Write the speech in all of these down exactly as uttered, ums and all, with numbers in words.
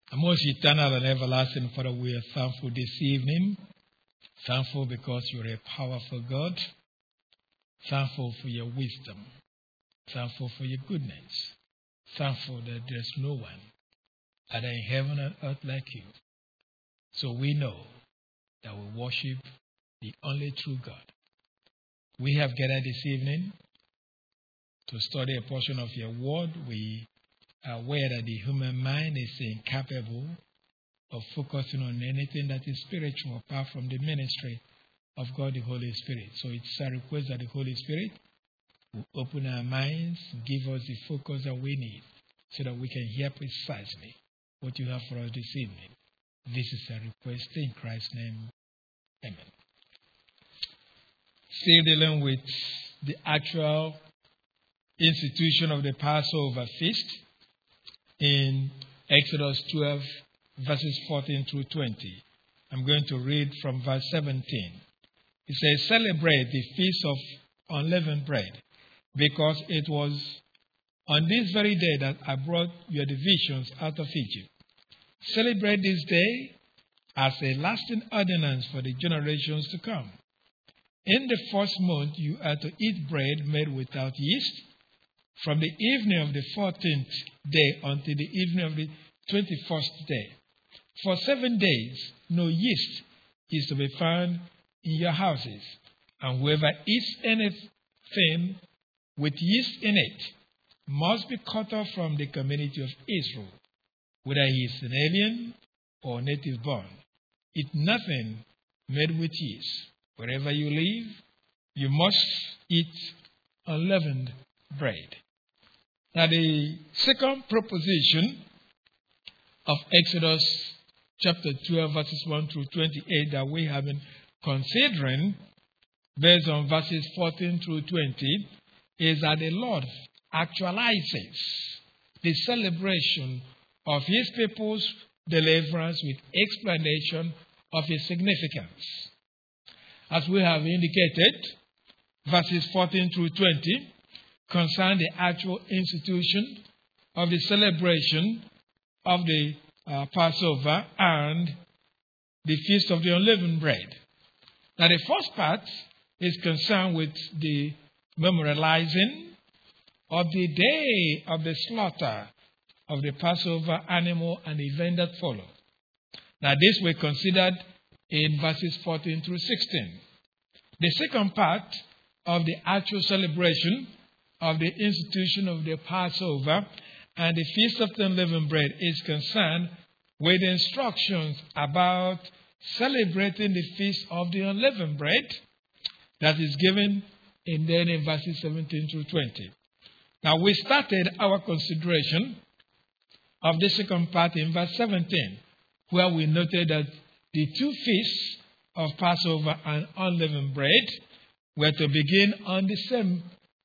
And most eternal and everlasting Father, we are thankful this evening. Thankful because you're a powerful God. Thankful for your wisdom. Thankful for your goodness. Thankful that there's no one either in heaven and earth like you. So we know that we worship the only true God. We have gathered this evening to study a portion of your word. We are aware that the human mind is incapable of focusing on anything that is spiritual apart from the ministry of God the Holy Spirit. So it's a request that the Holy Spirit will open our minds, give us the focus that we need so that we can hear precisely what you have for us this evening. This is a request in Christ's name. Amen. Still dealing with the actual institution of the Passover feast in Exodus twelve, verses fourteen through twenty. I'm going to read from verse seventeen. It says, "Celebrate the feast of unleavened bread, because it was on this very day that I brought your divisions out of Egypt. Celebrate this day as a lasting ordinance for the generations to come. In the first month you are to eat bread made without yeast, from the evening of the fourteenth day until the evening of the twenty-first day. For seven days no yeast is to be found in your houses, and whoever eats anything with yeast in it must be cut off from the community of Israel, whether he is an alien or native born. Eat nothing made with yeast. Wherever you live, you must eat unleavened bread." Now, the second proposition of Exodus chapter twelve, verses one through twenty-eight that we have been considering, based on verses fourteen through twenty, is that the Lord actualizes the celebration of his people's deliverance with explanation of its significance. As we have indicated, verses fourteen through twenty concern the actual institution of the celebration of the uh, Passover and the Feast of the Unleavened Bread. Now, the first part is concerned with the memorializing of the day of the slaughter of the Passover animal and the event that followed. Now, this we considered in verses fourteen through sixteen. The second part of the actual celebration of the institution of the Passover and the Feast of the Unleavened Bread is concerned with instructions about celebrating the Feast of the Unleavened Bread that is given in then in verses seventeen through twenty. Now, we started our consideration of the second part in verse seventeen, where we noted that the two feasts of Passover and unleavened bread were to begin on the same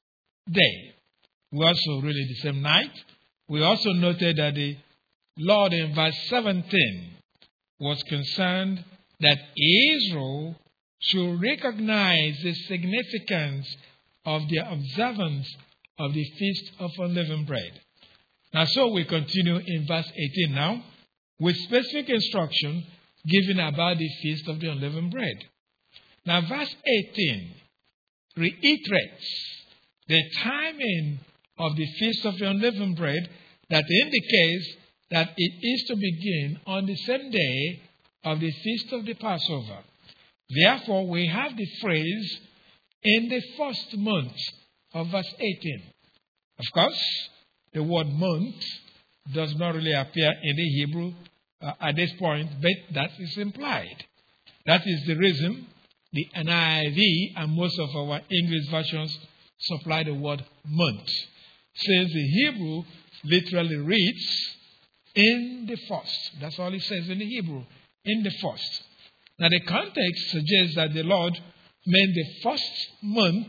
day. We also really the same night. We also noted that the Lord in verse seventeen was concerned that Israel should recognize the significance of their observance of the Feast of Unleavened Bread. Now, so we continue in verse eighteen now, with specific instruction given about the Feast of the Unleavened Bread. Now, verse eighteen reiterates the timing of the Feast of the Unleavened Bread that indicates that it is to begin on the same day of the Feast of the Passover. Therefore, we have the phrase, "in the first month," of verse eighteen. Of course, the word month does not really appear in the Hebrew uh, at this point, but that is implied. That is the reason the N I V and most of our English versions supply the word month, since the Hebrew literally reads, "in the first." That's all it says in the Hebrew, "in the first." Now, the context suggests that the Lord meant the first month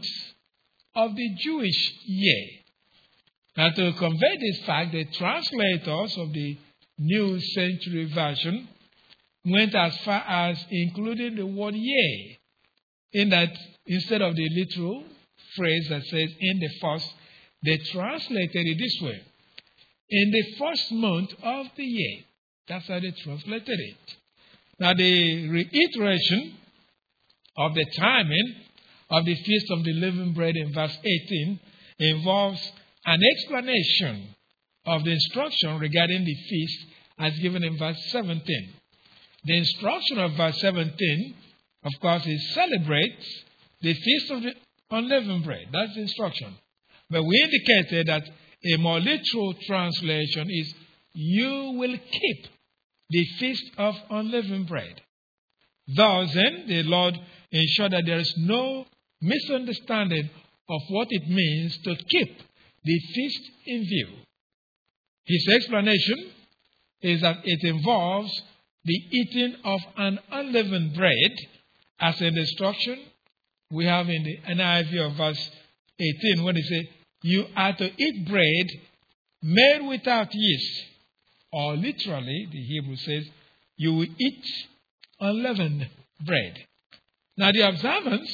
of the Jewish year. Now, to convey this fact, the translators of the New Century Version went as far as including the word year, in that instead of the literal phrase that says "in the first," they translated it this way: "in the first month of the year." That's how they translated it. Now, the reiteration of the timing of the Feast of the Living Bread in verse eighteen involves an explanation of the instruction regarding the feast as given in verse seventeen. The instruction of verse seventeen, of course, is celebrate the Feast of the Unleavened Bread. That's the instruction. But we indicated that a more literal translation is, you will keep the Feast of Unleavened Bread. Thus, then, the Lord ensured that there is no misunderstanding of what it means to keep the feast in view. His explanation is that it involves the eating of an unleavened bread, as in the instruction we have in the N I V of verse eighteen, when they say, you are to eat bread made without yeast. Or literally, the Hebrew says, you will eat unleavened bread. Now, the observance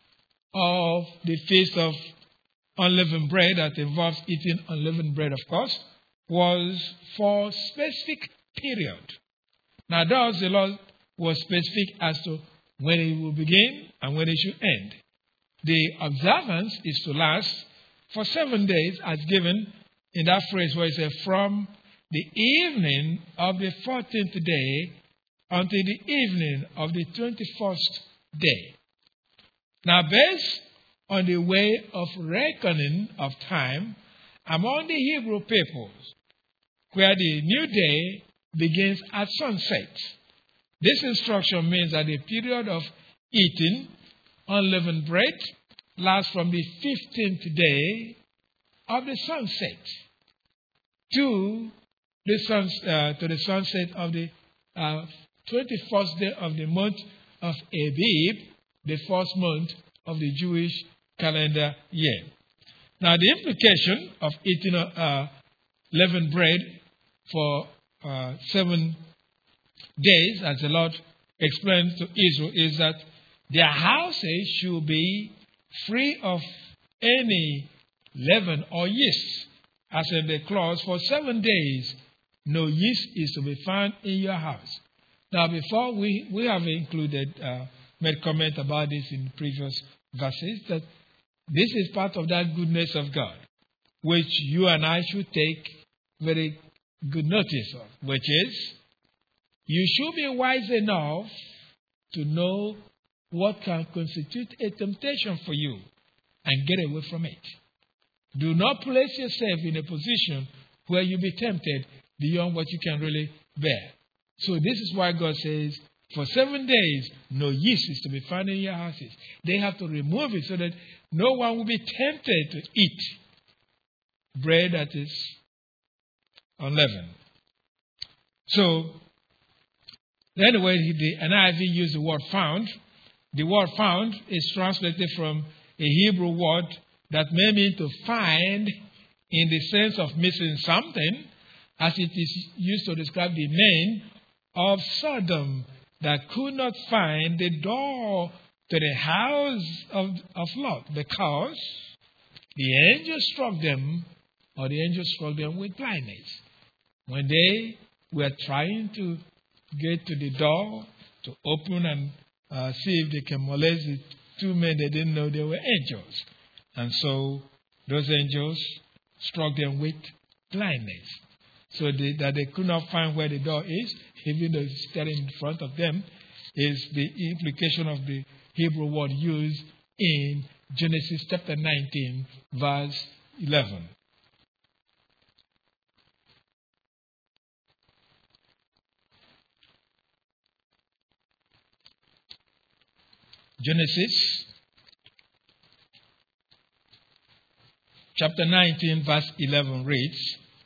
of the Feast of Unleavened Bread, that involves eating unleavened bread, of course, was for a specific period. Now, thus, the Lord was specific as to when it will begin and when it should end. The observance is to last for seven days, as given in that phrase where it says, from the evening of the fourteenth day until the evening of the twenty-first day. Now, based on the way of reckoning of time among the Hebrew peoples, where the new day begins at sunset, this instruction means that the period of eating unleavened bread lasts from the fifteenth day of the sunset to the, sun, uh, to the sunset of the uh, twenty-first day of the month of Abib, the first month of the Jewish calendar year. Now, the implication of eating uh, leavened bread for uh, seven days, as the Lord explained to Israel, is that their houses should be free of any leaven or yeast. As in the clause, for seven days, no yeast is to be found in your house. Now, before we, we have included, uh, made comment about this in previous verses, that this is part of that goodness of God, which you and I should take very good notice of, which is, you should be wise enough to know what can constitute a temptation for you and get away from it. Do not place yourself in a position where you be tempted beyond what you can really bear. So this is why God says, for seven days, no yeast is to be found in your houses. They have to remove it so that no one will be tempted to eat bread that is unleavened. So, anyway, the N I V used the word found. The word found is translated from a Hebrew word that may mean to find in the sense of missing something, as it is used to describe the men of Sodom that could not find the door to the house of, of Lot, because the angel struck them, or the angel struck them with blindness. When they were trying to get to the door to open and uh, see if they can molest the two men, they didn't know they were angels. And so those angels struck them with blindness, so they, that they could not find where the door is, even though it's standing in front of them, is the implication of the Hebrew word used in Genesis chapter nineteen, verse eleven. Genesis chapter nineteen, verse eleven reads,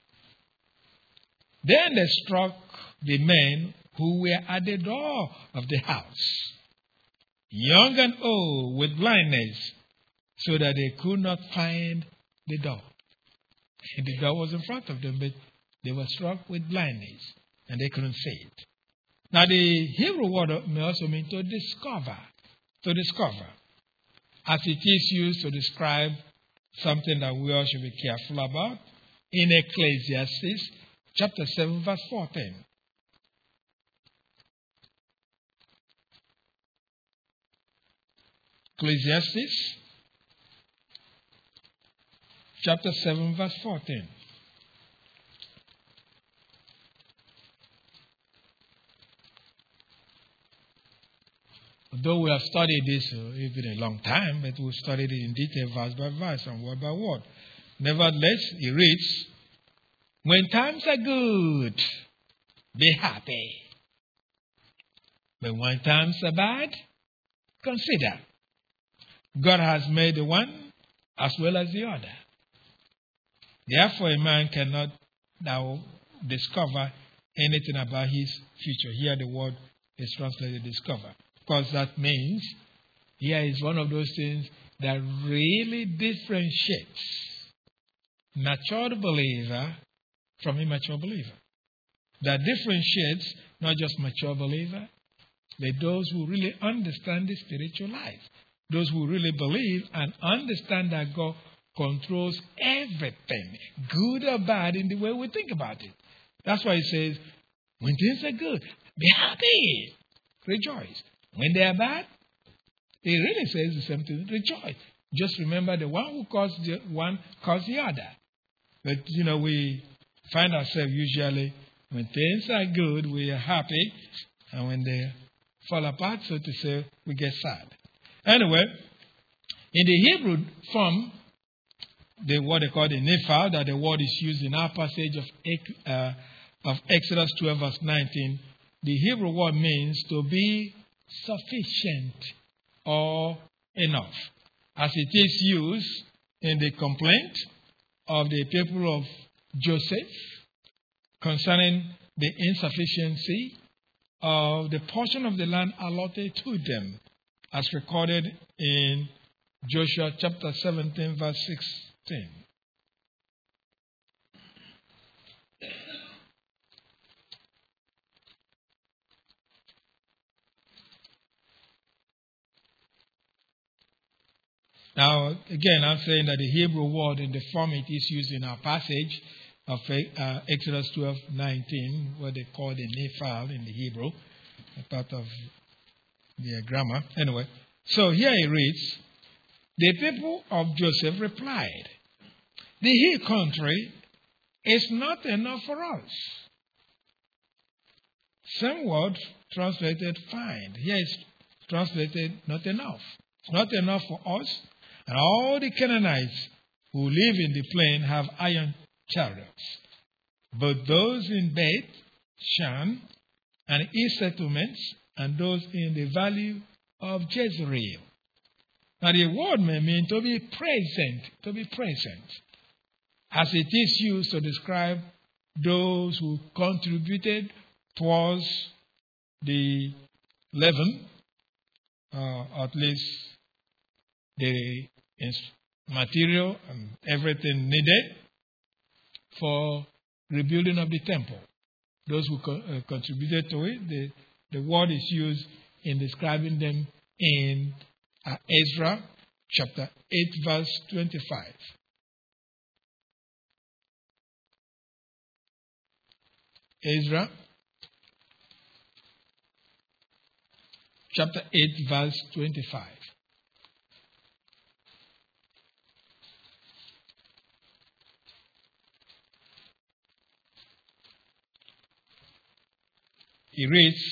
Then they struck the men who were at the door of the house, young and old, with blindness, so that they could not find the door. The door was in front of them, but they were struck with blindness, and they couldn't see it. Now, the Hebrew word may also mean to discover, to discover, as it is used to describe something that we all should be careful about in Ecclesiastes chapter seven, verse fourteen. Ecclesiastes chapter seven, verse fourteen. Though we have studied this, uh, it's been a long time, but we've studied it in detail, verse by verse and word by word. Nevertheless, it reads, when times are good, be happy. But when times are bad, consider. God has made the one as well as the other. Therefore, a man cannot now discover anything about his future. Here the word is translated discover. Because that means here is one of those things that really differentiates mature believer from immature believer. That differentiates not just mature believer, but those who really understand the spiritual life. Those who really believe and understand that God controls everything, good or bad, in the way we think about it. That's why he says, when things are good, be happy, rejoice. When they are bad, he really says the same thing, rejoice. Just remember the one who caused the one caused the other. But, you know, we find ourselves usually, when things are good, we are happy. And when they fall apart, so to say, we get sad. Anyway, in the Hebrew form, the what they call the nephal, that the word is used in our passage of, uh, of Exodus twelve, verse nineteen, the Hebrew word means to be sufficient or enough. As it is used in the complaint of the people of Joseph concerning the insufficiency of the portion of the land allotted to them, as recorded in Joshua chapter seventeen, verse sixteen. Now, again, I'm saying that the Hebrew word in the form it is used in our passage of uh, Exodus twelve nineteen, what they call the nephal in the Hebrew, a part of their grammar. Anyway, so here it reads, the people of Joseph replied, the hill country is not enough for us. Same word translated find. Here is translated not enough. It's not enough for us. And all the Canaanites who live in the plain have iron chariots. But those in Beth, Shan, and its settlements, and those in the valley of Jezreel. Now the word may mean to be present, to be present, as it is used to describe those who contributed towards the leaven, uh, at least the material and everything needed for rebuilding of the temple. Those who co- uh, contributed to it, the, the word is used in describing them in uh, Ezra chapter eight, verse twenty-five. Ezra chapter eight, verse twenty-five. He reads,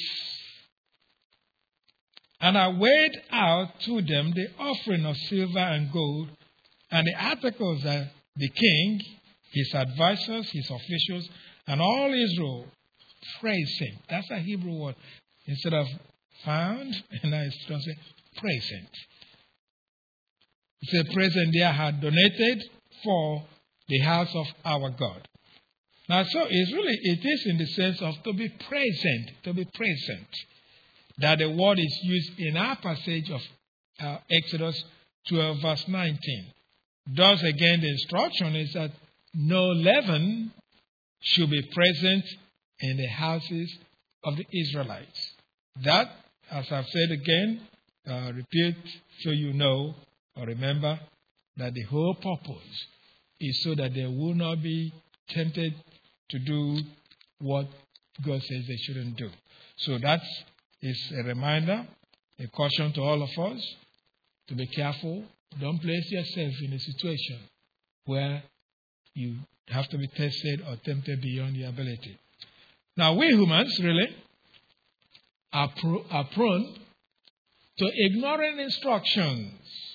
and I weighed out to them the offering of silver and gold, and the articles that the king, his advisors, his officials, and all Israel praised him. That's a Hebrew word. Instead of found, and I translate present. It's a present they had donated for the house of our God. Now, so it's really, it is in the sense of to be present, to be present, that the word is used in our passage of uh, Exodus twelve, verse nineteen. Thus, again, the instruction is that no leaven should be present in the houses of the Israelites. That, as I've said again, uh, repeat so you know or remember that the whole purpose is so that they will not be tempted to do what God says they shouldn't do. So that is a reminder, a caution to all of us to be careful. Don't place yourself in a situation where you have to be tested or tempted beyond your ability. Now, we humans really are, pro- are prone to ignoring instructions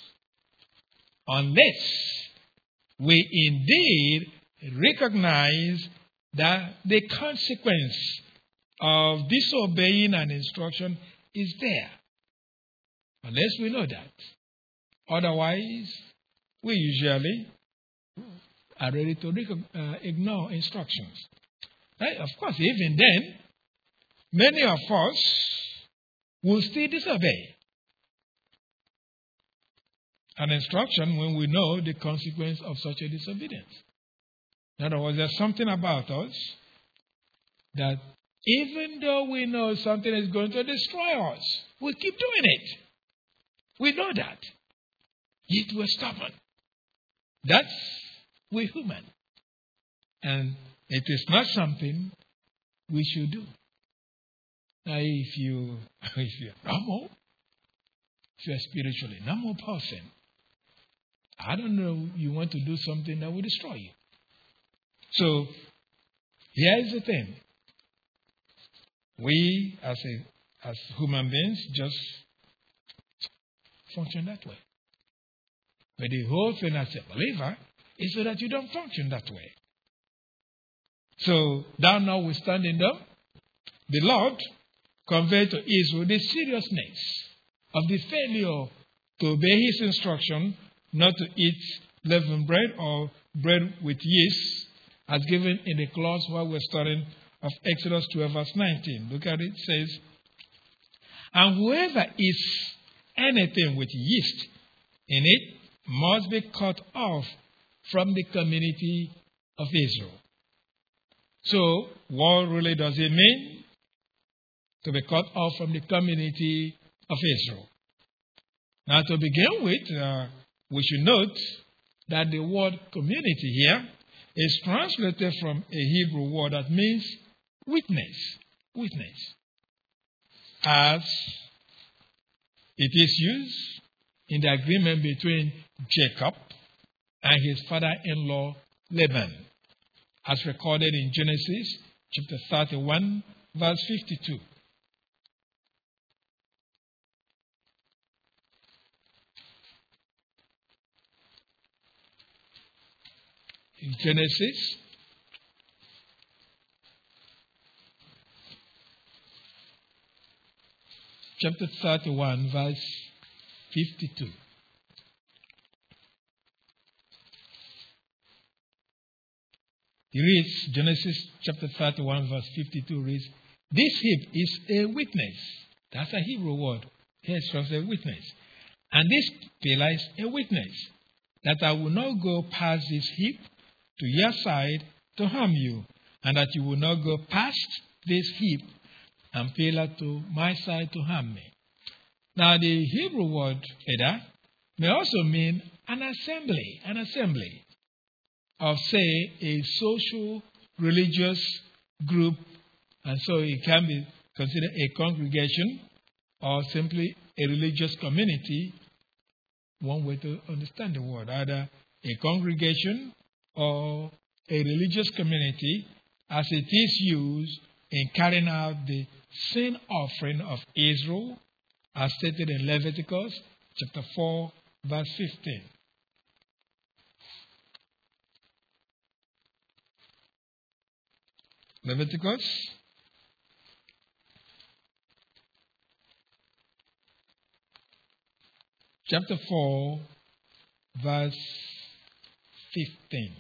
unless we indeed recognize that the consequence of disobeying an instruction is there. Unless we know that. Otherwise, we usually are ready to uh, ignore instructions. Right? Of course, even then, many of us will still disobey an instruction when we know the consequence of such a disobedience. In other words, there's something about us that even though we know something is going to destroy us, we keep doing it. We know that. Yet we're stubborn. That's we human. And it is not something we should do. Now, if you if you're normal, if you're a spiritually normal person, I don't know, you want to do something that will destroy you. So, here is the thing. We, as a as human beings, just function that way. But the whole thing as a believer is so that you don't function that way. So, thou notwithstanding them, the Lord conveyed to Israel the seriousness of the failure to obey his instruction not to eat leavened bread or bread with yeast, as given in the clause while we're studying of Exodus twelve, verse nineteen. Look at it. It says, and whoever eats anything with yeast in it must be cut off from the community of Israel. So, what really does it mean to be cut off from the community of Israel? Now, to begin with, uh, we should note that the word community here is translated from a Hebrew word that means witness. Witness. As it is used in the agreement between Jacob and his father-in-law Laban, as recorded in Genesis chapter thirty-one, verse fifty-two. In Genesis chapter thirty-one, verse fifty-two. He reads, Genesis chapter thirty-one, verse fifty-two reads, this heap is a witness. That's a Hebrew word. Here it's translated witness. And this pillar is a witness that I will not go past this heap to your side to harm you, and that you will not go past this heap and pillar to my side to harm me. Now, the Hebrew word Eda may also mean an assembly, an assembly of, say, a social, religious group, and so it can be considered a congregation or simply a religious community. One way to understand the word, either a congregation or a religious community, as it is used in carrying out the sin offering of Israel, as stated in Leviticus chapter four, verse fifteen. Leviticus chapter four, verse fifteen.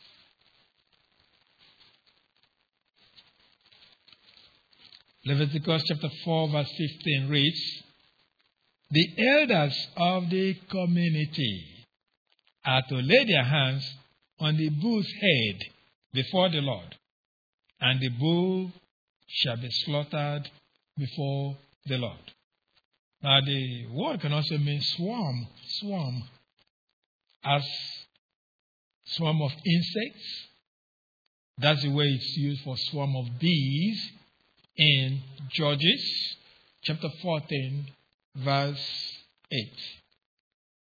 Leviticus chapter four, verse fifteen reads, the elders of the community are to lay their hands on the bull's head before the Lord, and the bull shall be slaughtered before the Lord. Now, the word can also mean swarm, swarm, as swarm of insects. That's the way it's used for swarm of bees in Judges chapter fourteen, verse eight.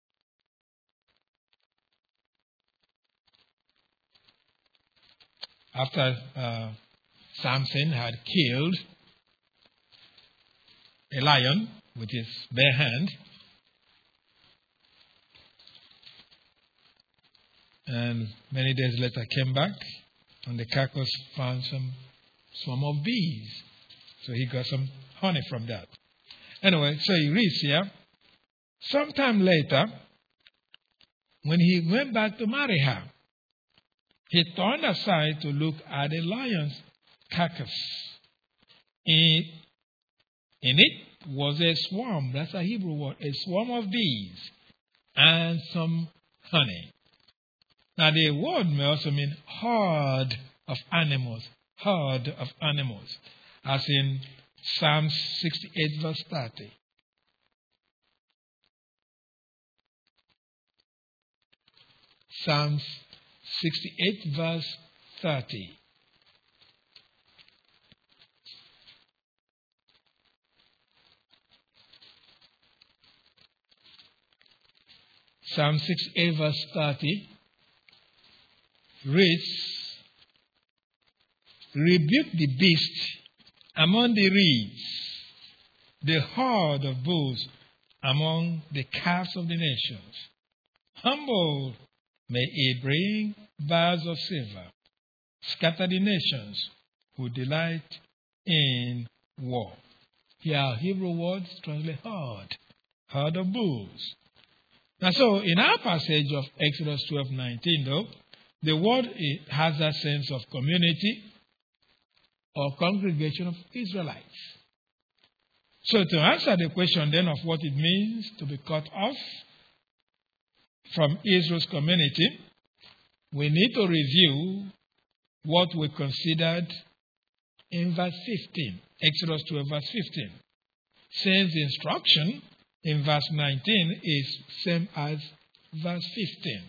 after uh, Samson had killed a lion with his bare hand, and many days later came back, and the carcass found some swarm of bees. So he got some honey from that. Anyway, so he reads here, sometime later, when he went back to marry her, he turned aside to look at the lion's carcass. In, in it was a swarm, that's a Hebrew word, a swarm of bees and some honey. Now the word may also mean herd of animals, herd of animals, as in Psalm sixty-eight verse thirty. Psalms sixty-eight verse thirty. Psalm sixty-eight verse thirty reads, rebuke the beast among the reeds, the herd of bulls among the calves of the nations. Humble may he bring bars of silver, scatter the nations who delight in war. Here are Hebrew words translate herd, herd of bulls. Now, so in our passage of Exodus twelve nineteen, though, the word has a sense of community or congregation of Israelites. So to answer the question then of what it means to be cut off from Israel's community, we need to review what we considered in verse fifteen, Exodus twelve verse fifteen. Since the instruction in verse nineteen is same as verse fifteen.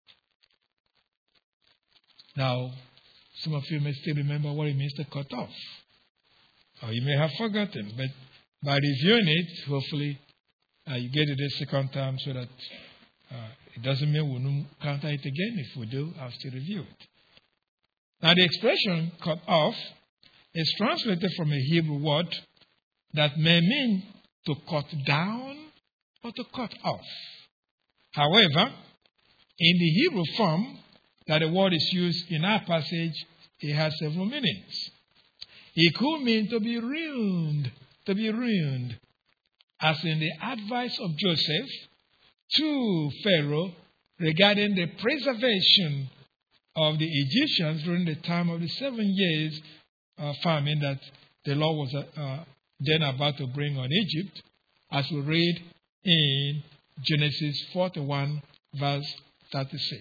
Now, some of you may still remember what it means to cut off. Or you may have forgotten, but by reviewing it, hopefully uh, you get it a second time so that uh, it doesn't mean we'll encounter it again. If we do, I'll still review it. Now, the expression cut off is translated from a Hebrew word that may mean to cut down or to cut off. However, in the Hebrew form that the word is used in our passage, it has several meanings. It could mean to be ruined, to be ruined, as in the advice of Joseph to Pharaoh regarding the preservation of the Egyptians during the time of the seven years uh, famine that the Lord was uh, then about to bring on Egypt, as we read in Genesis forty-one, verse thirty-six.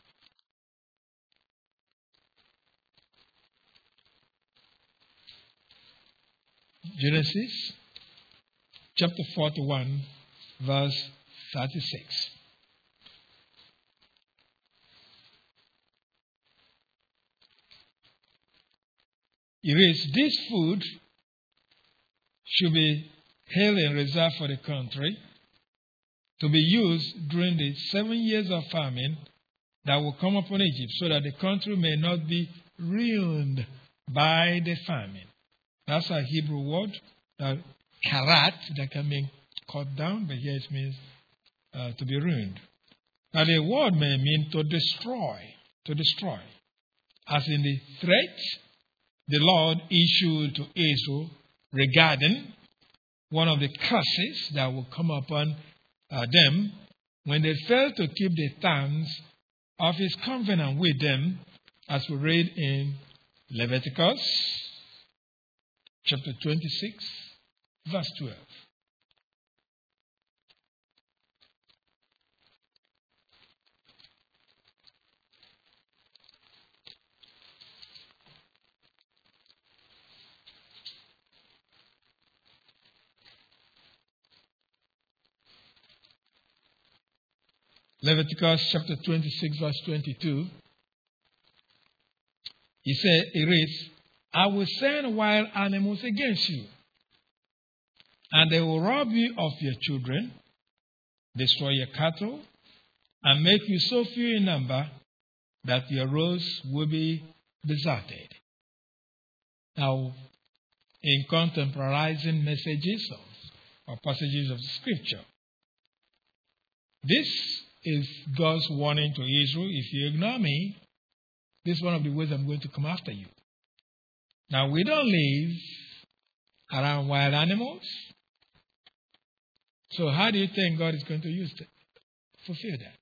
Genesis chapter forty-one, verse thirty-six. It reads, this food should be held in reserve for the country to be used during the seven years of famine that will come upon Egypt, so that the country may not be ruined by the famine. That's a Hebrew word, uh, karat, that can mean cut down, but here it means uh, to be ruined. Now the word may mean to destroy, to destroy. As in the threat the Lord issued to Israel regarding one of the curses that will come upon uh, them when they failed to keep the terms of his covenant with them, as we read in Leviticus chapter twenty-six, verse twelve. Leviticus chapter twenty-six, verse twenty-two. He said, it reads, I will send wild animals against you, and they will rob you of your children, destroy your cattle, and make you so few in number that your roads will be deserted. Now, in contemporizing messages of, or passages of Scripture, this is God's warning to Israel: if you ignore me, this is one of the ways I'm going to come after you. Now, we don't live around wild animals. So how do you think God is going to use to fulfill that?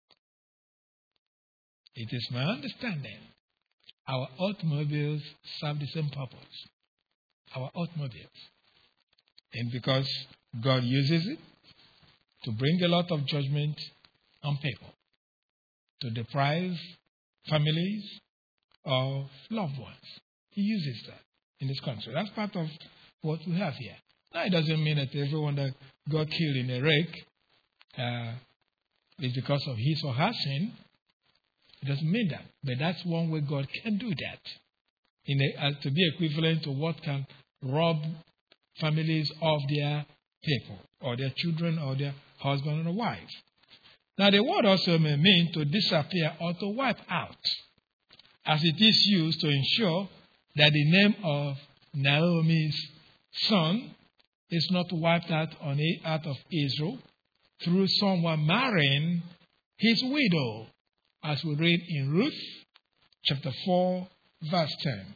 It is my understanding our automobiles serve the same purpose. Our automobiles. And because God uses it to bring a lot of judgment on people, to deprive families of loved ones. He uses that in this country. That's part of what we have here. Now, it doesn't mean that everyone that got killed in a wreck uh, is because of his or her sin. It doesn't mean that. But that's one way God can do that. In a, uh, to be equivalent to what can rob families of their people, or their children, or their husband or wife. Now, the word also may mean to disappear or to wipe out, as it is used to ensure that the name of Naomi's son is not wiped out on out of Israel through someone marrying his widow, as we read in Ruth chapter four, verse ten.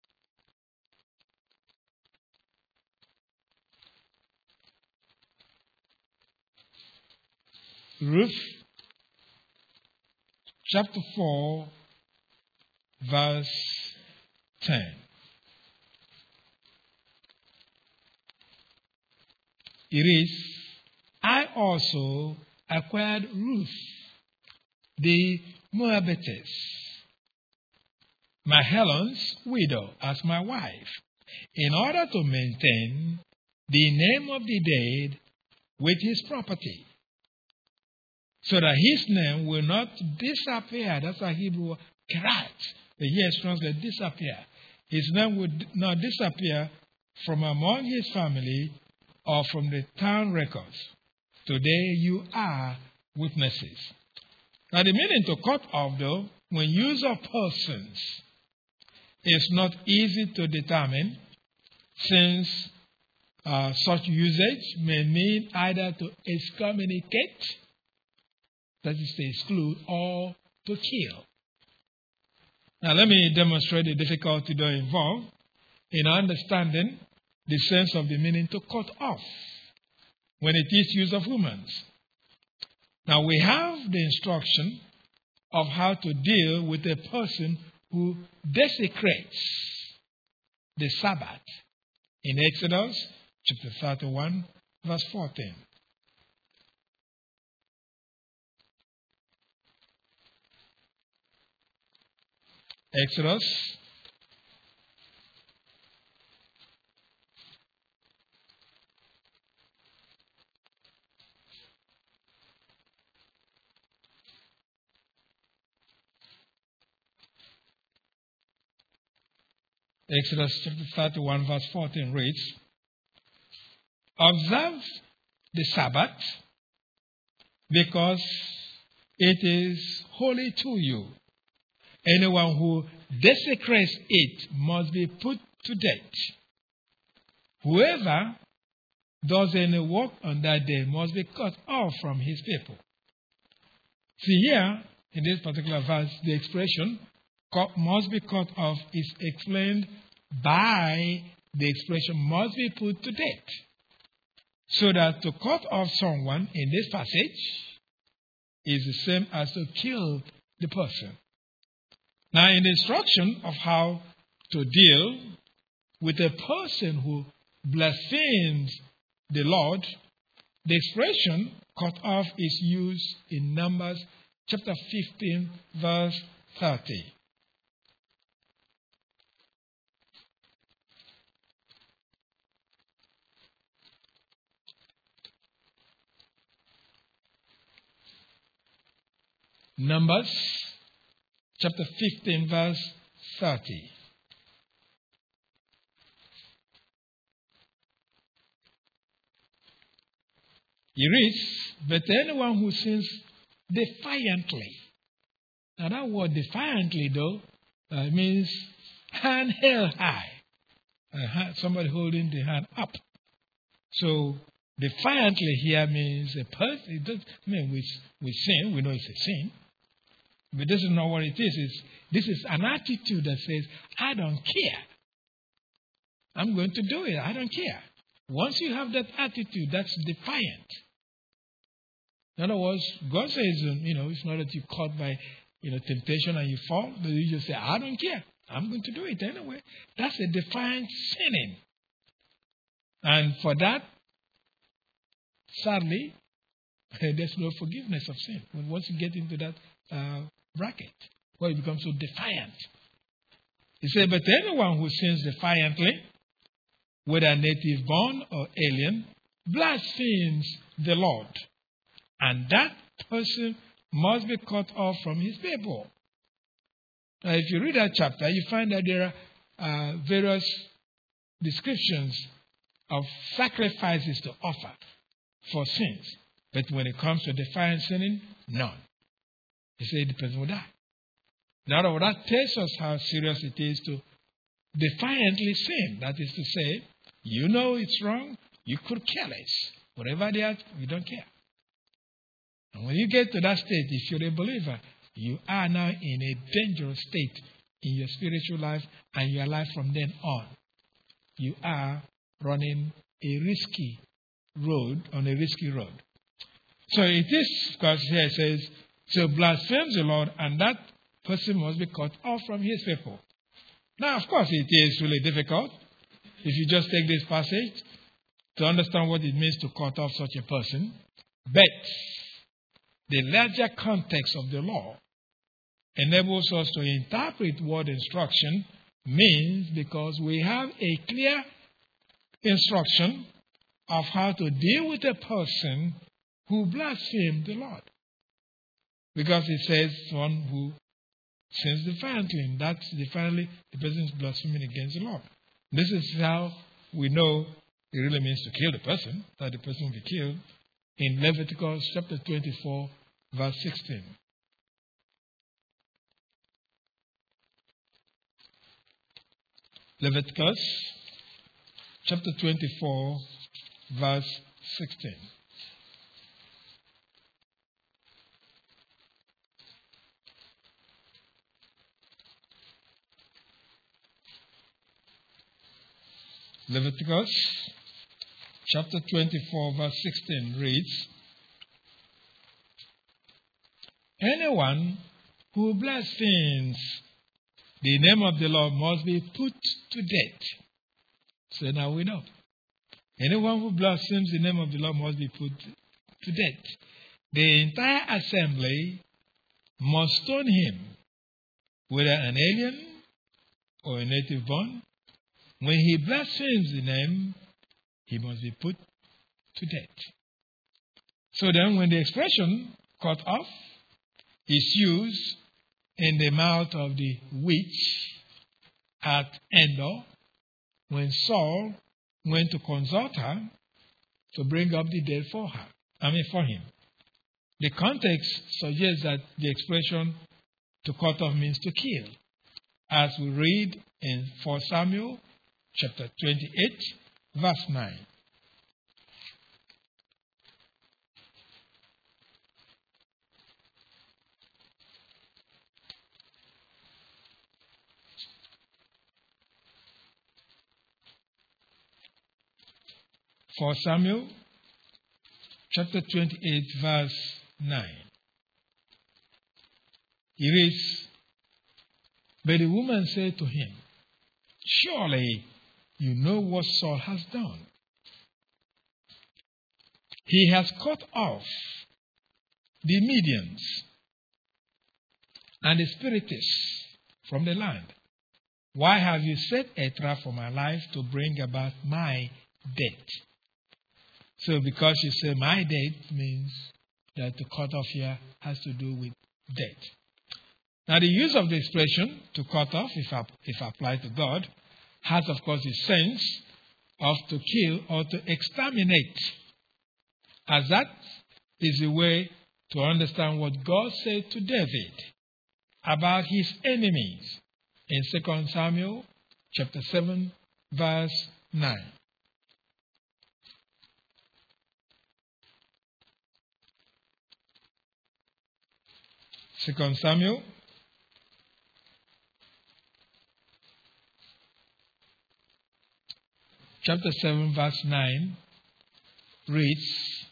Ruth chapter four, verse ten. It is, I also acquired Ruth, the Moabitess, Mahlon's widow, as my wife, in order to maintain the name of the dead with his property, so that his name will not disappear. That's a Hebrew karat. The here is translated disappear. His name would not disappear from among his family or from the town records. Today you are witnesses. Now, the meaning to cut off, though, when used of persons, is not easy to determine, since uh, such usage may mean either to excommunicate, that is to exclude, or to kill. Now, let me demonstrate the difficulty though involved in understanding the sense of the meaning to cut off when it is used of humans. Now, we have the instruction of how to deal with a person who desecrates the Sabbath in Exodus chapter thirty-one, verse fourteen. Exodus Exodus chapter thirty-one, verse fourteen reads, observe the Sabbath, because it is holy to you. Anyone who desecrates it must be put to death. Whoever does any work on that day must be cut off from his people. See here, in this particular verse, the expression cut, must be cut off is explained by the expression must be put to death. So that to cut off someone in this passage is the same as to kill the person. Now, in the instruction of how to deal with a person who blasphemes the Lord, the expression cut off is used in Numbers chapter fifteen, verse thirty. Numbers chapter fifteen, verse thirty. It reads, but anyone who sins defiantly. Now that word defiantly, though, uh, means hand held high. Uh, somebody holding the hand up. So defiantly here means a person. It doesn't mean we, we sin. We know it's a sin. But this is not what it is. It's, this is an attitude that says, I don't care. I'm going to do it. I don't care. Once you have that attitude, that's defiant. In other words, God says, you know, it's not that you're caught by, you know, temptation and you fall, but you just say, I don't care. I'm going to do it anyway. That's a defiant sinning. And for that, sadly, there's no forgiveness of sin. When once you get into that uh, bracket, well, you become so defiant. He said, but anyone who sins defiantly, whether native born or alien, blasphemes the Lord. And that person must be cut off from his people. Now, if you read that chapter, you find that there are uh, various descriptions of sacrifices to offer for sins. But when it comes to defiant sinning, none. He said the person will die. Now, that tells us how serious it is to defiantly sin. That is to say, you know it's wrong, you could care less. Whatever they are, you don't care. And when you get to that state, if you're a believer, you are now in a dangerous state in your spiritual life and your life from then on. You are running a risky road, on a risky road. So it is, because here it says, so blasphemes the Lord, and that person must be cut off from his people. Now, of course, it is really difficult, if you just take this passage, to understand what it means to cut off such a person. But the larger context of the law enables us to interpret what instruction means, because we have a clear instruction of how to deal with a person who blasphemed the Lord. Because it says one who sins defiantly, and that's defiantly the person is blaspheming against the Lord. This is how we know it really means to kill the person, that the person will be killed, in Leviticus chapter twenty-four, verse sixteen. Leviticus chapter twenty-four, verse sixteen. Leviticus chapter twenty-four, verse sixteen reads, anyone who blasphemes the name of the Lord must be put to death. So now we know. Anyone who blasphemes the name of the Lord must be put to death. The entire assembly must stone him, whether an alien or a native born. When he blasphemes the name, he must be put to death. So then, when the expression cut off is used in the mouth of the witch at Endor, when Saul went to consult her to bring up the dead for her, I mean for him. The context suggests that the expression to cut off means to kill, as we read in First Samuel chapter twenty-eight, verse nine. First Samuel chapter twenty-eight, verse nine. It reads, but the woman said to him, surely you know what Saul has done. He has cut off the Medians and the Spiritists from the land. Why have you set a trap for my life to bring about my death? So because you say my death means that the cut off here has to do with death. Now the use of the expression to cut off, if, if applied to God, has of course the sense of to kill or to exterminate, as that is the way to understand what God said to David about his enemies in Second Samuel chapter seven, verse nine. Second Samuel chapter seven, verse nine reads,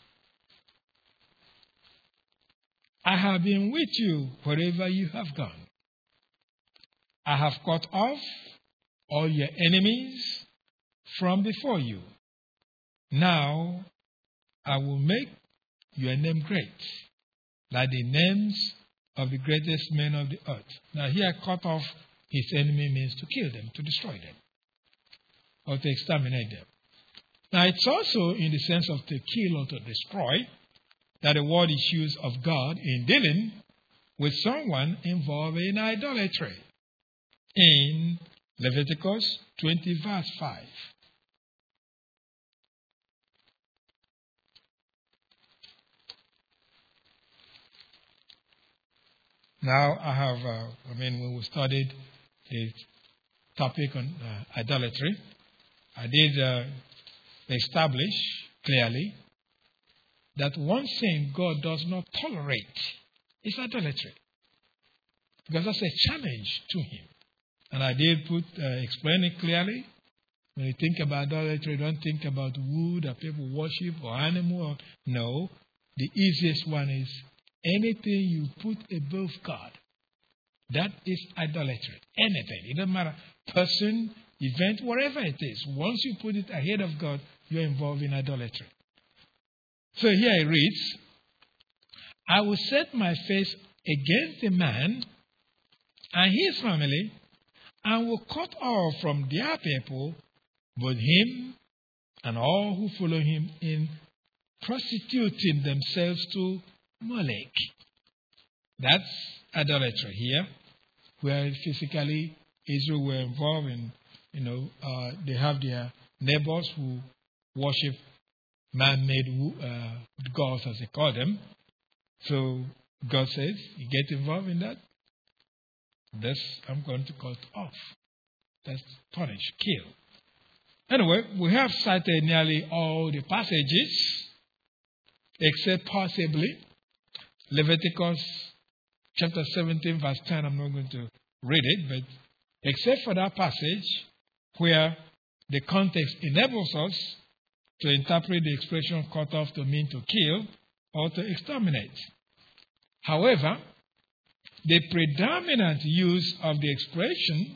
I have been with you wherever you have gone. I have cut off all your enemies from before you. Now I will make your name great, like the names of the greatest men of the earth. Now here, cut off his enemy means to kill them, to destroy them, or to exterminate them. Now it's also in the sense of to kill or to destroy that the word is used of God in dealing with someone involved in idolatry. In Leviticus twenty, verse five. Now I have, uh, I mean, when we studied the topic on uh, idolatry, I did uh, establish clearly that one thing God does not tolerate is idolatry, because that's a challenge to Him. And I did put uh, explain it clearly. When you think about idolatry, don't think about wood that people worship or animal. Or, no, the easiest one is anything you put above God. That is idolatry. Anything. It doesn't matter. Person, event, whatever it is. Once you put it ahead of God, you're involved in idolatry. So here it reads, I will set my face against the man and his family, and will cut off from their people both him and all who follow him in prostituting themselves to Molech. That's idolatry here, where physically Israel were involved in, you know, uh, they have their neighbors who worship man-made uh, gods, as they call them. So God says, you get involved in that, this I'm going to cut off. That's punish, kill. Anyway, we have cited nearly all the passages, except possibly Leviticus chapter seventeen, verse ten. I'm not going to read it, but except for that passage where the context enables us to interpret the expression cut off to mean to kill or to exterminate. However, the predominant use of the expression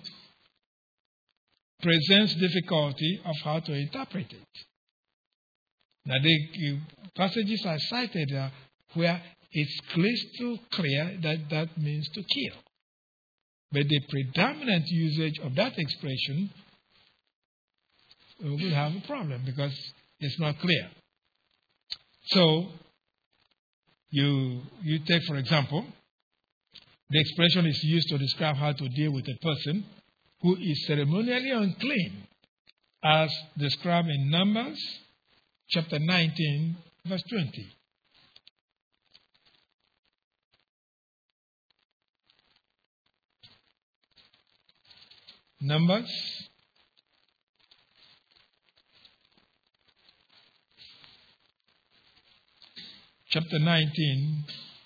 presents difficulty of how to interpret it. Now, the passages are cited uh, where it's crystal clear that that means to kill. But the predominant usage of that expression will have a problem because it's not clear. So, you, you take, for example, the expression is used to describe how to deal with a person who is ceremonially unclean, as described in Numbers chapter nineteen, verse twenty. Numbers chapter nineteen,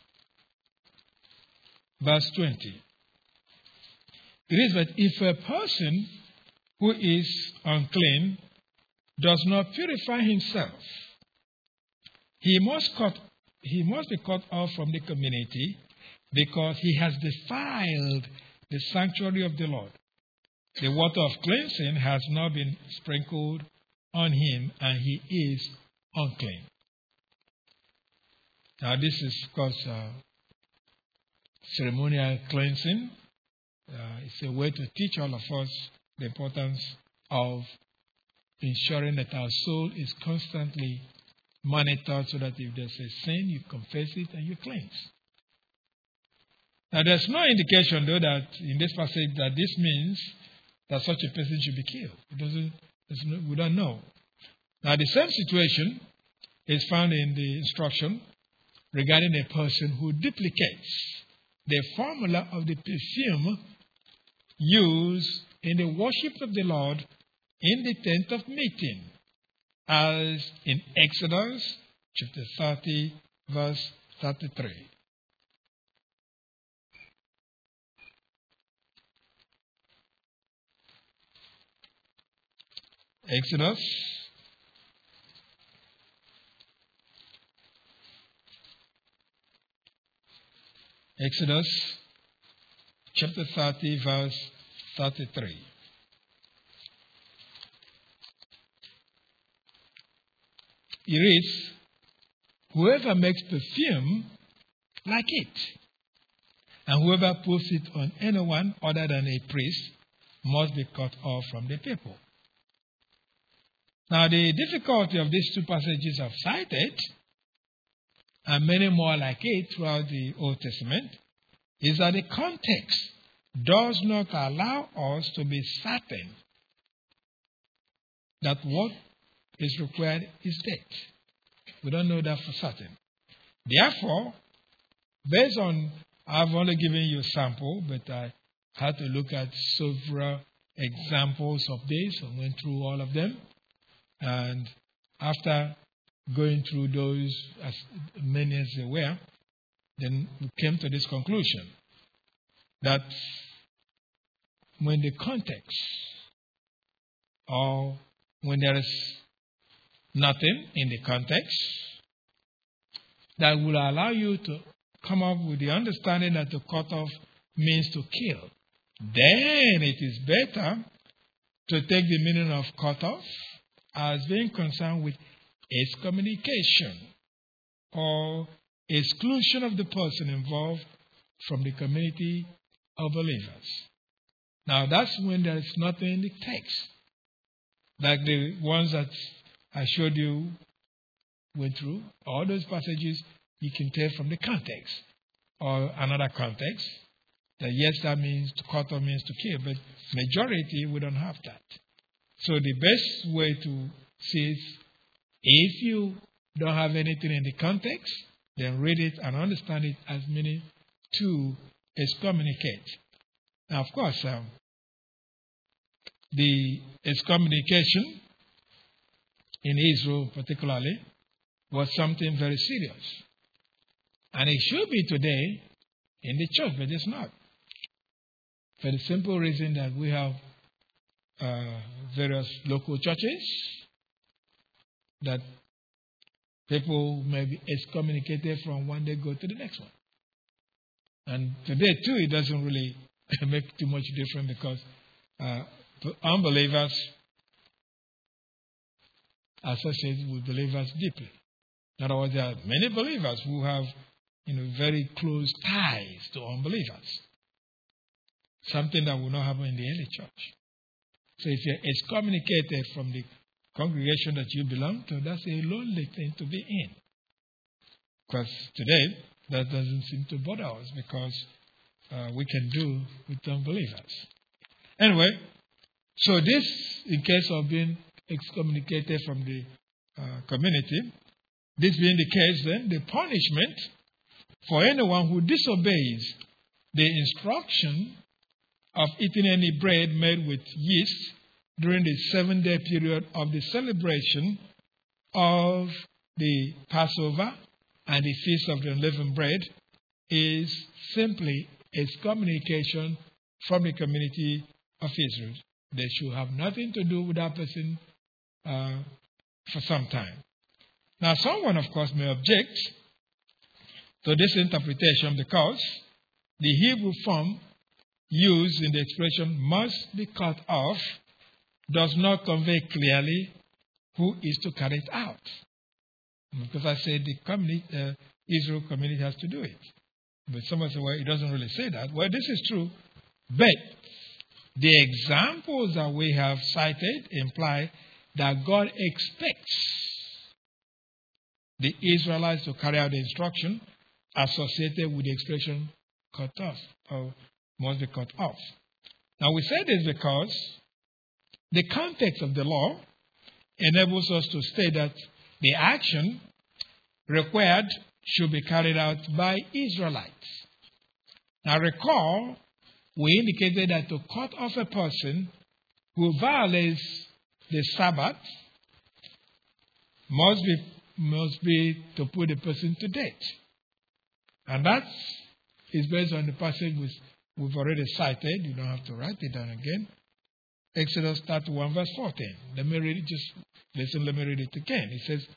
verse twenty. It is that if a person who is unclean does not purify himself, he must cut, he must be cut off from the community because he has defiled the sanctuary of the Lord. The water of cleansing has now been sprinkled on him, and he is unclean. Now, this is, of course, uh, ceremonial cleansing. Uh, it's a way to teach all of us the importance of ensuring that our soul is constantly monitored so that if there's a sin, you confess it and you cleanse. Now, there's no indication, though, that in this passage that this means that such a person should be killed. It doesn't, no, we don't know. Now, the same situation is found in the instruction regarding a person who duplicates the formula of the perfume used in the worship of the Lord in the tent of meeting, as in Exodus chapter thirty, verse thirty-three. Exodus Exodus chapter thirty, verse thirty-three. It reads, "Whoever makes perfume, like it, and whoever puts it on anyone other than a priest must be cut off from the people." Now, the difficulty of these two passages I've cited, and many more like it throughout the Old Testament, is that the context does not allow us to be certain that what is required is death. We don't know that for certain. Therefore, based on, I've only given you a sample, but I had to look at several examples of this. I went through all of them. And after going through those, as many as there were, then we came to this conclusion that when the context, or when there is nothing in the context that will allow you to come up with the understanding that to cut off means to kill, then it is better to take the meaning of cut off as being concerned with excommunication or exclusion of the person involved from the community of believers. Now, that's when there is nothing in the text, like the ones that I showed you went through. All those passages you can tell from the context or another context that yes, that means to cut off means to kill, but majority we don't have that. So the best way to see it, if you don't have anything in the context, then read it and understand it as meaning to excommunicate. Now, of course, um, the excommunication in Israel particularly was something very serious. And it should be today in the church, but it's not. For the simple reason that we have uh, various local churches that people may be excommunicated from one day go to the next one. And today too, it doesn't really make too much difference because uh, unbelievers associate with believers deeply. In other words, there are many believers who have, you know, very close ties to unbelievers. Something that will not happen in the early church. So if you're excommunicated from the congregation that you belong to, that's a lonely thing to be in. Because today, that doesn't seem to bother us because uh, we can do with unbelievers. Anyway, so this, in case of being excommunicated from the uh, community, this being the case, then the punishment for anyone who disobeys the instruction of eating any bread made with yeast during the seven-day period of the celebration of the Passover and the Feast of the Unleavened Bread is simply excommunication from the community of Israel. They should have nothing to do with that person uh, for some time. Now, someone, of course, may object to this interpretation because the Hebrew form used in the expression must be cut off does not convey clearly who is to carry it out. Because I said the community, uh, Israel community has to do it. But someone said, well, it doesn't really say that. Well, this is true. But the examples that we have cited imply that God expects the Israelites to carry out the instruction associated with the expression cut off or must be cut off. Now we say this because the context of the law enables us to state that the action required should be carried out by Israelites. Now recall we indicated that to cut off a person who violates the Sabbath must be, must be to put the person to death. And that is based on the passage we've already cited. You don't have to write it down again. Exodus thirty-one, verse fourteen. Let me read it. Just listen, let me read it again. It says,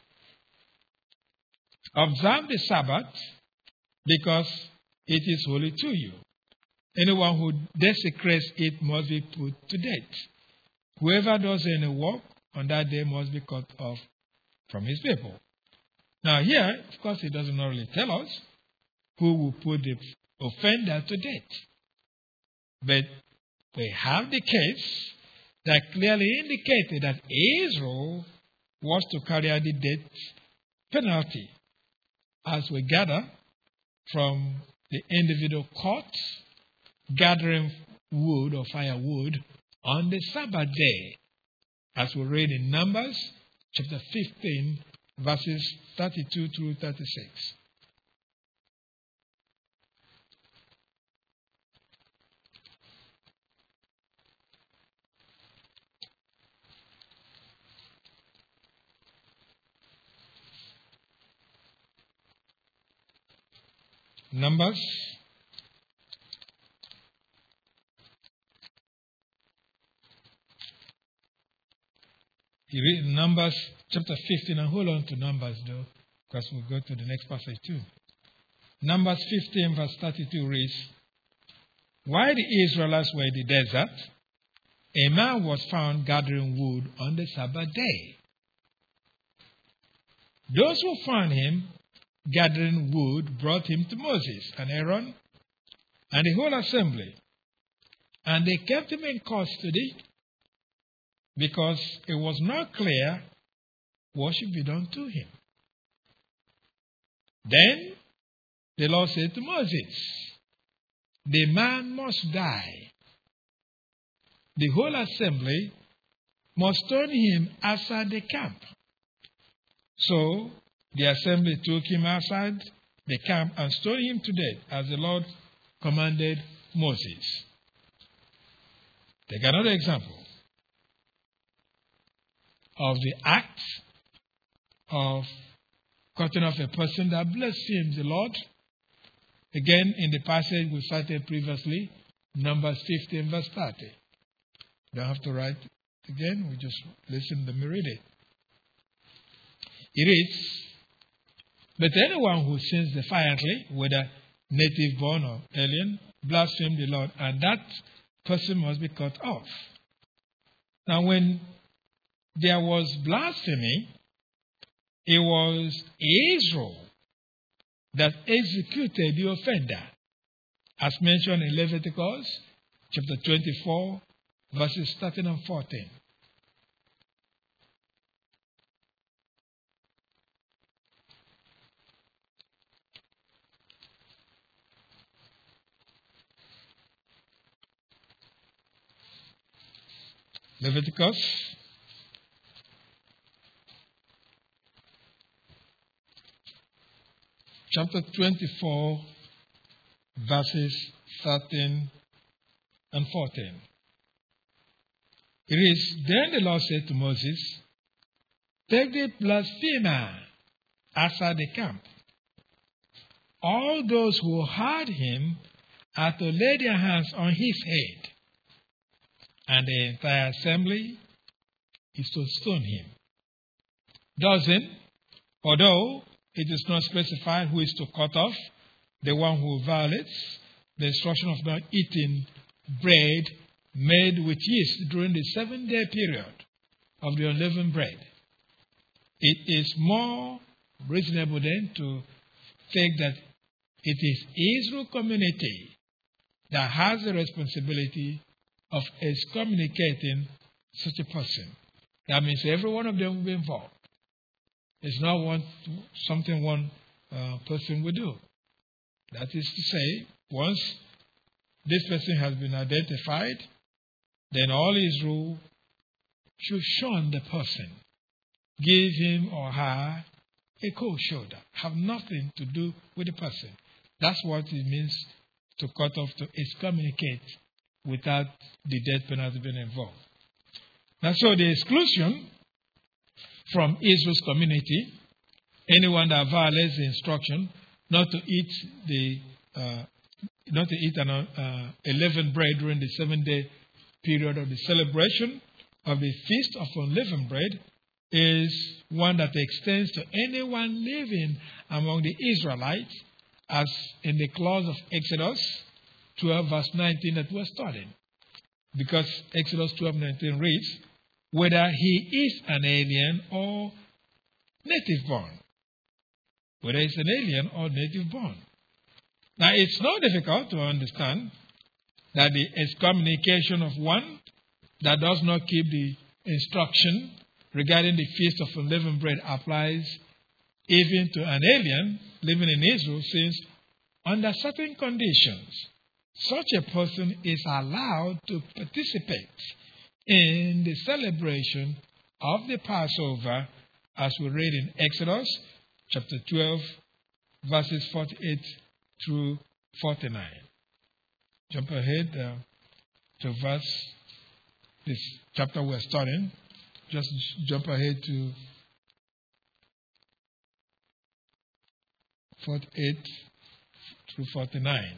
observe the Sabbath because it is holy to you. Anyone who desecrates it must be put to death. Whoever does any work on that day must be cut off from his people. Now here, of course, it doesn't really tell us who will put the offender to death. But we have the case that clearly indicated that Israel was to carry out the death penalty, as we gather from the individual courts gathering wood or firewood on the Sabbath day, as we read in Numbers chapter fifteen, verses thirty-two through thirty-six. Numbers You read Numbers chapter fifteen, and hold on to Numbers though, because we'll go to the next passage too. Numbers fifteen, verse thirty-two reads, while the Israelites were in the desert, a man was found gathering wood on the Sabbath day. Those who found him gathering wood brought him to Moses and Aaron and the whole assembly, and they kept him in custody because it was not clear what should be done to him. Then the Lord said to Moses, the man must die. The whole assembly must turn him outside the camp. So the assembly took him outside the camp and stoned him to death, as the Lord commanded Moses. Take another example of the act of cutting off a person that blasphemes the Lord. Again, in the passage we cited previously, Numbers fifteen, verse thirty. Don't have to write again, we just listen, let me read it. It reads, but anyone who sins defiantly, whether native born or alien, blasphemes the Lord, and that person must be cut off. Now, when there was blasphemy, it was Israel that executed the offender, as mentioned in Leviticus chapter twenty-four, verses thirteen and fourteen. Leviticus chapter twenty-four, verses thirteen and fourteen. It is, then the Lord said to Moses, take the blasphemer outside the camp. All those who heard him are to lay their hands on his head, and the entire assembly is to stone him. Doesn't, although it is not specified who is to cut off, the one who violates the instruction of not eating bread made with yeast during the seven-day period of the unleavened bread. It is more reasonable then to think that it is Israel community that has the responsibility of excommunicating such a person. That means every one of them will be involved. It's not one, something one uh, person will do. That is to say, once this person has been identified, then all Israel should shun the person, give him or her a cold shoulder, have nothing to do with the person. That's what it means to cut off, to excommunicate without the death penalty being involved. Now, so the exclusion from Israel's community, anyone that violates the instruction not to eat the uh, not to eat an uh, unleavened bread during the seven-day period of the celebration of the Feast of Unleavened Bread, is one that extends to anyone living among the Israelites, as in the clause of Exodus twelve, verse nineteen that we're studying. Because Exodus twelve nineteen reads, whether he is an alien or native born. Whether he's an alien or native born. Now, it's not difficult to understand that the excommunication of one that does not keep the instruction regarding the Feast of Unleavened Bread applies even to an alien living in Israel, since under certain conditions, such a person is allowed to participate in the celebration of the Passover, as we read in Exodus chapter twelve, verses forty-eight through forty-nine. Jump ahead uh, to verse, this chapter we're studying. Just jump ahead to forty-eight through forty-nine.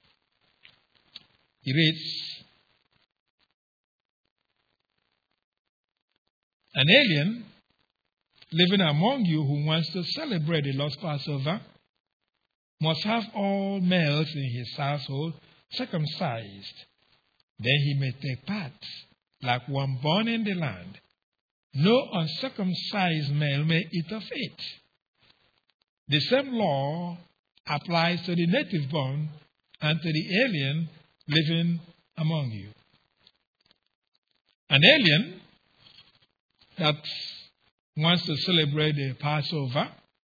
He reads, an alien living among you who wants to celebrate the Lord's Passover must have all males in his household circumcised. Then he may take part like one born in the land. No uncircumcised male may eat of it. The same law applies to the native born and to the alien living among you. An alien that wants to celebrate the Passover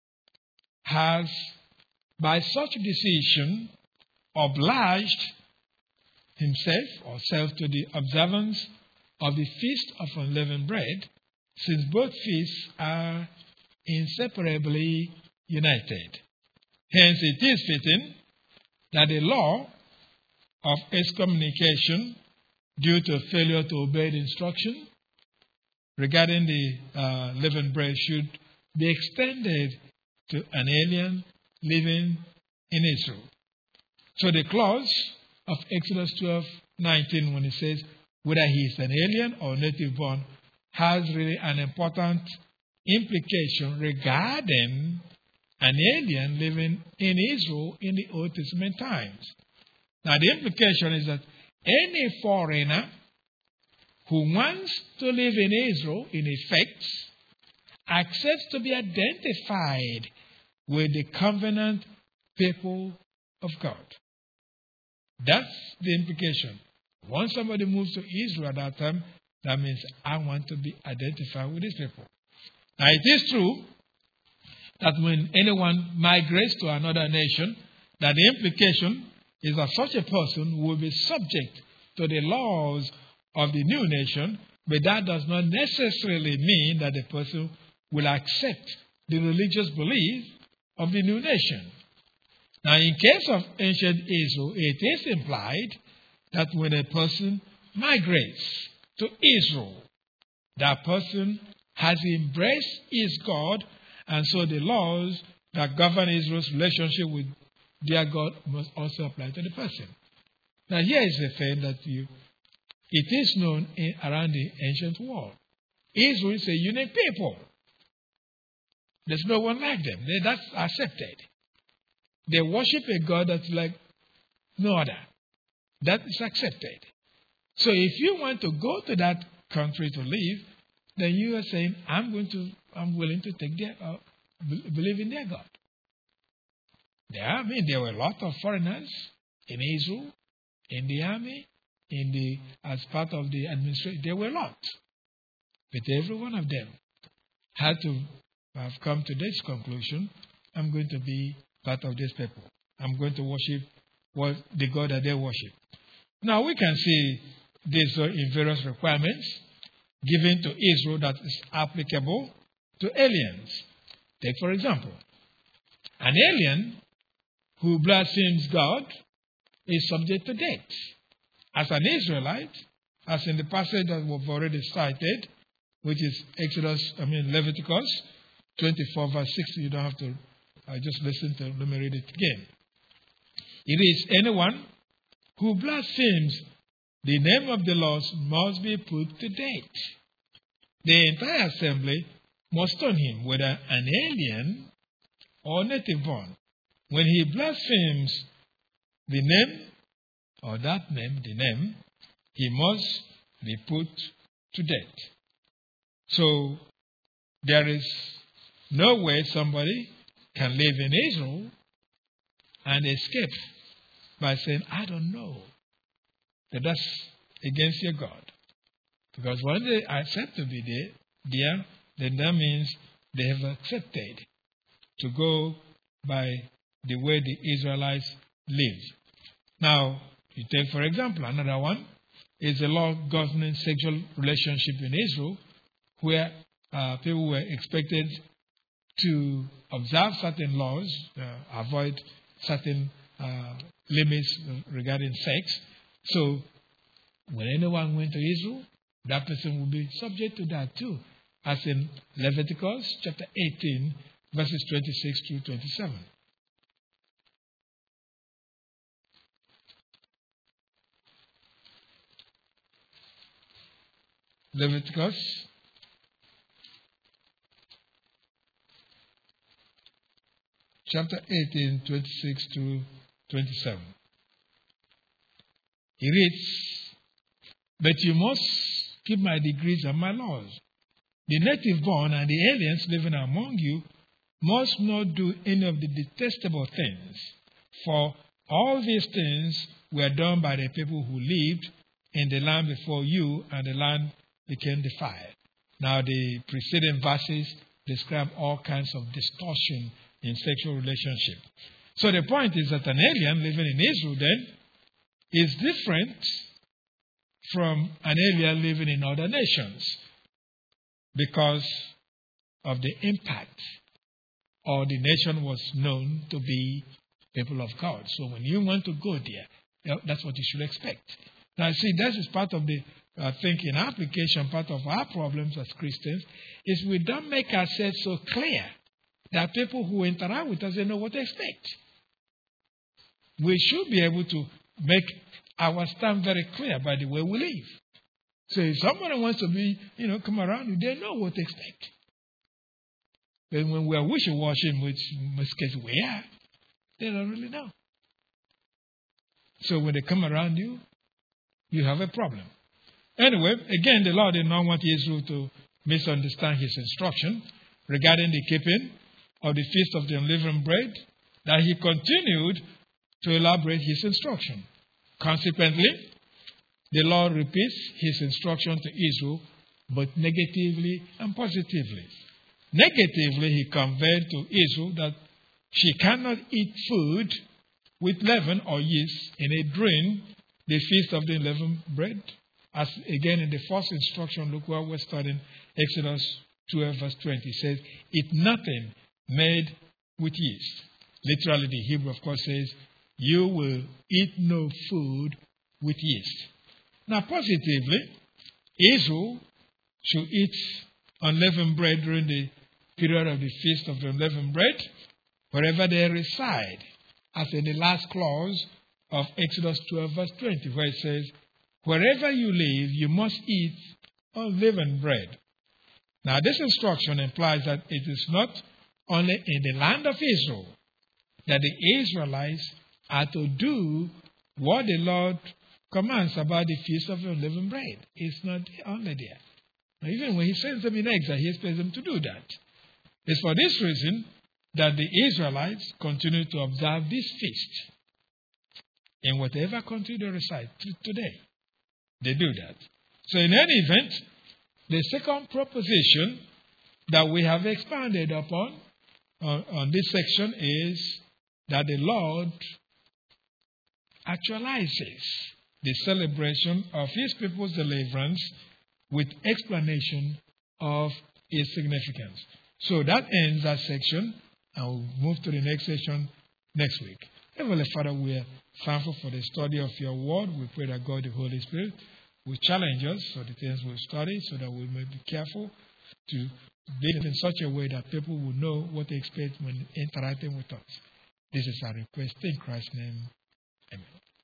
has, by such decision, obliged himself or self to the observance of the Feast of Unleavened Bread, since both feasts are inseparably united. Hence, it is fitting that the law of excommunication due to failure to obey the instruction regarding the uh, leavened bread should be extended to an alien living in Israel. So the clause of Exodus twelve nineteen, when it says whether he is an alien or native born, has really an important implication regarding an alien living in Israel in the Old Testament times. Now, the implication is that any foreigner who wants to live in Israel, in effect, accepts to be identified with the covenant people of God. That's the implication. Once somebody moves to Israel at that time, that means I want to be identified with these people. Now, it is true that when anyone migrates to another nation, that the implication is that such a person will be subject to the laws of the new nation, but that does not necessarily mean that the person will accept the religious belief of the new nation. Now, in case of ancient Israel, it is implied that when a person migrates to Israel, that person has embraced his God, and so the laws that govern Israel's relationship with their God must also apply to the person. Now, here is the thing that you, it is known in, around the ancient world. Israel is a unique people. There's no one like them. They, that's accepted. They worship a God that's like no other. That is accepted. So if you want to go to that country to live, then you are saying, I'm going to, I'm willing to take their, uh, believe in their God. There, I mean, there were a lot of foreigners in Israel, in the army, in the, as part of the administration. There were a lot. But every one of them had to have come to this conclusion, I'm going to be part of these people. I'm going to worship what the God that they worship. Now, we can see this in various requirements given to Israel that is applicable to aliens. Take, for example, an alien who blasphemes God is subject to death. as an Israelite, as in the passage that we've already cited, which is Exodus, I mean Leviticus twenty-four verse sixty. You don't have to, I just listen to, let me read it again. It is anyone who blasphemes the name of the Lord must be put to death. The entire assembly must stone him, whether an alien or native born. When he blasphemes the name, or that name, the name, he must be put to death. So, there is no way somebody can live in Israel and escape by saying, I don't know. That that's against your God. Because when they accept to be there, there, then that means they have accepted to go by the way the Israelites lived. Now, you take, for example, another one is the law governing sexual relationship in Israel, where uh, people were expected to observe certain laws, uh, avoid certain uh, limits regarding sex. So, when anyone went to Israel, that person will be subject to that too, as in Leviticus chapter eighteen, verses twenty-six through twenty-seven. Leviticus chapter eighteen, twenty-six to twenty-seven. He reads, but you must keep my decrees and my laws. The native born and the aliens living among you must not do any of the detestable things, for all these things were done by the people who lived in the land before you, and the land became defiled. Now, the preceding verses describe all kinds of distortion in sexual relationship. So the point is that an alien living in Israel then is different from an alien living in other nations because of the impact, or the nation was known to be people of God. So when you want to go there, that's what you should expect. Now, see, this is part of the, I think, in application, part of our problems as Christians, is we don't make ourselves so clear that people who interact with us, they know what to expect. We should be able to make our stand very clear by the way we live. So if somebody wants to be, you know, come around you, they know what to expect. But when we are wishy-washy, which in most cases we are, they don't really know. So when they come around you, you have a problem. Anyway, again, the Lord did not want Israel to misunderstand his instruction regarding the keeping of the feast of the unleavened bread, that he continued to elaborate his instruction. Consequently, the Lord repeats his instruction to Israel, both negatively and positively. Negatively, he conveyed to Israel that she cannot eat food with leaven or yeast in a drain, the feast of the unleavened bread. As again in the first instruction, look where we're studying, Exodus twelve, verse twenty, it says, eat nothing made with yeast. Literally, the Hebrew, of course, says, you will eat no food with yeast. Now, positively, Israel should eat unleavened bread during the period of the feast of the unleavened bread, wherever they reside, as in the last clause of Exodus twelve, verse twenty, where it says, wherever you live, you must eat unleavened bread. Now, this instruction implies that it is not only in the land of Israel that the Israelites are to do what the Lord commands about the feast of unleavened bread. It's not only there. Now, even when he sends them in exile, he expects them to do that. It's for this reason that the Israelites continue to observe this feast in whatever country they reside today. They do that. So in any event, the second proposition that we have expanded upon on, on this section is that the Lord actualizes the celebration of his people's deliverance with explanation of its significance. So that ends that section, and we'll move to the next section next week. Heavenly Father, we are thankful for the study of your word. We pray that God, the Holy Spirit, will challenge us for the things we study so that we may be careful to do it in such a way that people will know what to expect when interacting with us. This is our request in Christ's name. Amen.